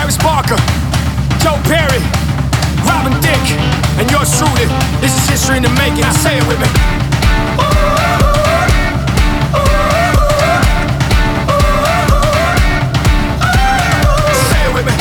Travis Barker, Joe Perry, Robin Thicke, and yours truly. This is history in the making. Say it with me. Say it with me.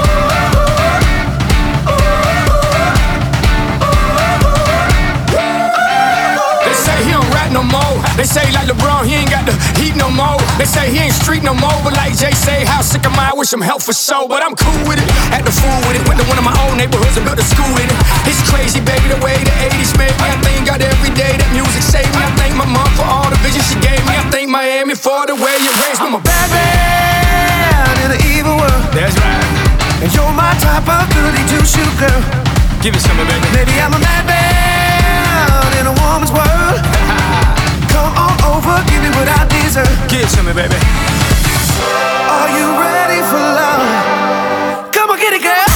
They say he don't rap no more. They say like LeBron, he ain't got the heat no more. They say he ain't street no more. But like Jay say, how sick am I? Wish him health for show. But I'm cool with it, had the fool with it. Went to one of my own neighborhoods and built a school in it. It's crazy, baby, the way the 80s made me. I thank God every day that music saved me. I thank my mom for all the vision she gave me. I thank Miami for the way you raised me. I'm a bad man in an evil world. That's right. And you're my type of goody two-shoe girl. Give it some, baby. Maybe I'm a madman in a woman's world. Come on over, give me what I deserve. Give it to me, baby. Are you ready for love? Come on, get it, girl.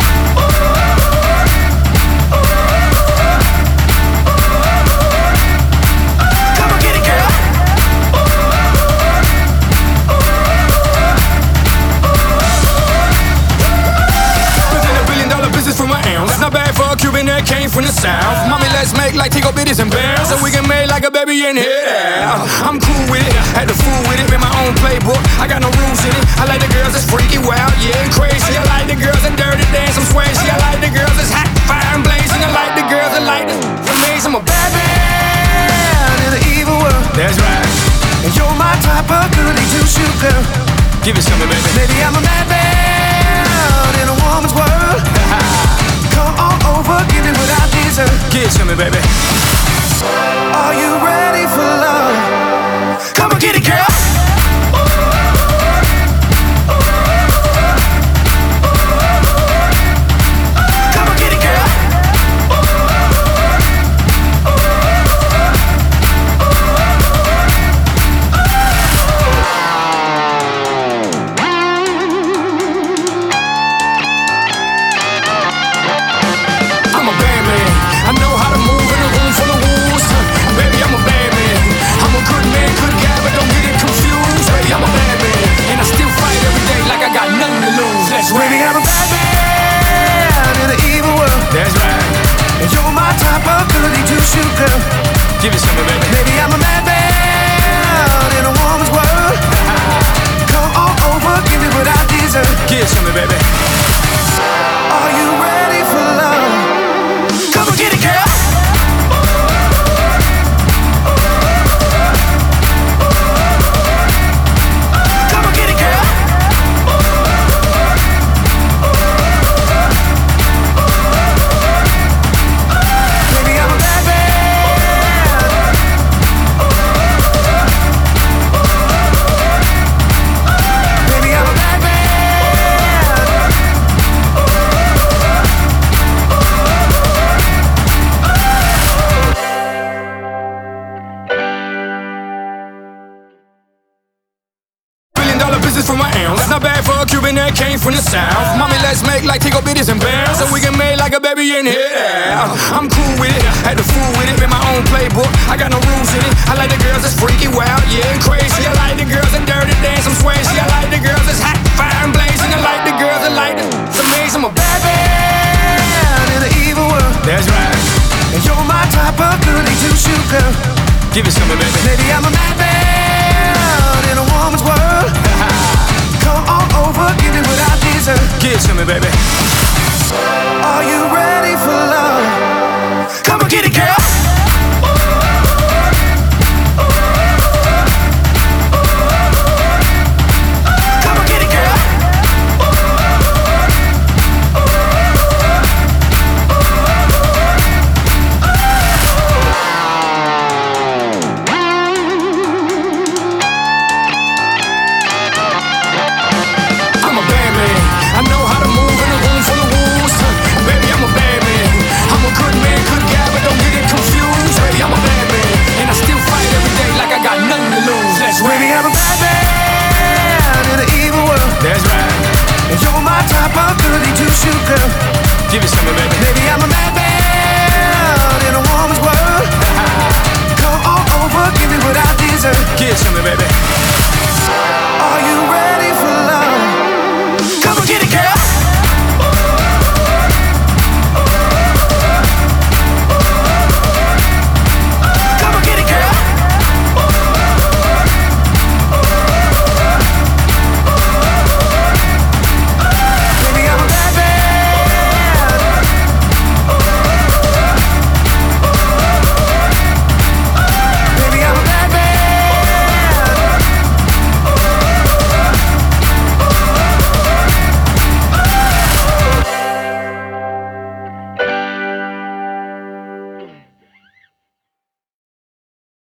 Come on, get it, girl. Within $1 billion business for my ounce. Not bad for a Cuban that came from the South. Mommy, let's make like Tico Bitties and Bears, so we can make like a baby in here. I'm cool with it, had the fool with it, made my own playbook. I got no rules in it. I like the girls that's freaky, wild, yeah, and crazy. I like the girls that dirty dance, I'm swayzy. I like the girls that's hot, fire and blazing. I like the girls that like the amazing. I'm a bad man in an evil world. That's right. And you're my type of goody two-shoe girl. Give it some, baby. Maybe I'm a madman in a woman's world. Come on over, give me what I deserve. Give it to me, baby. Are you ready for love? Come on, get it, girl. Come on, get it, girl. I'm a bad man. I know how to move in a room full of wolves. Baby, I'm a bad man. I'm a good man, good guy, but don't get it confused. Baby, I'm a bad man, and I still fight every day like I got nothing to lose. That's right. Baby, I'm a bad man in an evil world. That's right. And you're my type of goody two-shoe girl. Give it some, baby. Baby, I'm a madman in a woman's world. Come on over, give me what I deserve. Give it some, baby. Are you ready for love? Come on, get it, girl. Come on, get it, girl. Baby, I'm a bad man. Baby, I'm a bad man. $1 billion business for my ounce. Not bad for a Cuban that came from the South. Mommy, let's make like Tico Bitties and Bears, so we can make like a baby in here. I'm cool with it, had the fool with it, made my own playbook. I got no rules in it. I like the girls that's freaky, wild, yeah, and crazy. I like the girls that dirty dance, I'm swayzy. I like the girls that's hot, fire and blazing. I like the girls that like the amazing. I'm a bad man in an evil world. That's right. And you're my type of goody two-shoe girl. Give it some, baby. Maybe I'm a madman in a woman's world. Come on over, give me what I deserve. Give it to me, baby. Are you ready for love? Come on, get it, girl. Come on, get it, girl. I'm a bad man. I know how to move in a room full of wolves. Baby, I'm a bad man. I'm a good man, good guy, but don't get it confused. Baby, I'm a bad man, and I still fight every day like I got nothing to lose. That's right. Baby, I'm a bad man in an evil world. That's right. And you're my type of goody two-shoe girl. Give it some, baby.